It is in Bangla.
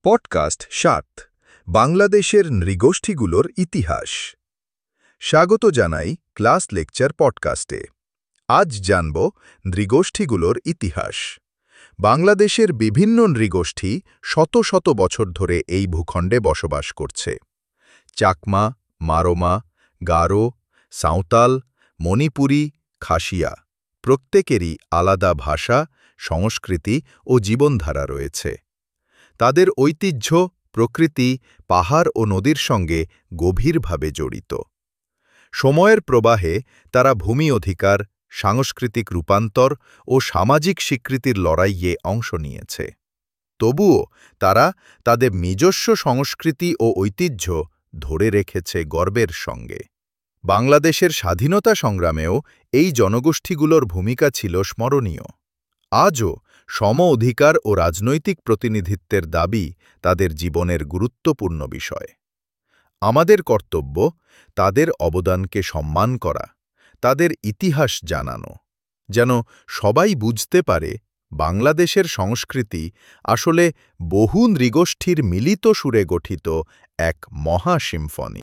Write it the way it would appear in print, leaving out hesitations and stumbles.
পডকাস্ট ৭ বাংলাদেশের নৃগোষ্ঠীগুলোর ইতিহাস। স্বাগত জানাই ক্লাস লেকচার পডকাস্টে। আজ জানব নৃগোষ্ঠীগুলোর ইতিহাস। বাংলাদেশের বিভিন্ন নৃগোষ্ঠী শত শত বছর ধরে এই ভূখণ্ডে বসবাস করছে। চাকমা, মারমা, গারো, সাঁওতাল, মণিপুরী, খাসিয়া প্রত্যেকেরই আলাদা ভাষা, সংস্কৃতি ও জীবনধারা রয়েছে। তাদের ঐতিহ্য, প্রকৃতি, পাহাড় ও নদীর সঙ্গে গভীরভাবে জড়িত। সময়ের প্রবাহে তারা ভূমি অধিকার, সাংস্কৃতিক রূপান্তর ও সামাজিক স্বীকৃতির লড়াইয়ে অংশ নিয়েছে। তবুও তারা তাদের নিজস্ব সংস্কৃতি ও ঐতিহ্য ধরে রেখেছে গর্বের সঙ্গে। বাংলাদেশের স্বাধীনতা সংগ্রামেও এই জনগোষ্ঠীগুলোর ভূমিকা ছিল স্মরণীয়। আজও সম অধিকার ও রাজনৈতিক প্রতিনিধিত্বের দাবি তাদের জীবনের গুরুত্বপূর্ণ বিষয়। আমাদের কর্তব্য তাদের অবদানকে সম্মান করা, তাদের ইতিহাস জানানো, যেন সবাই বুঝতে পারে বাংলাদেশের সংস্কৃতি আসলে বহু নৃগোষ্ঠীর মিলিত সুরে গঠিত এক মহা সিম্ফনি।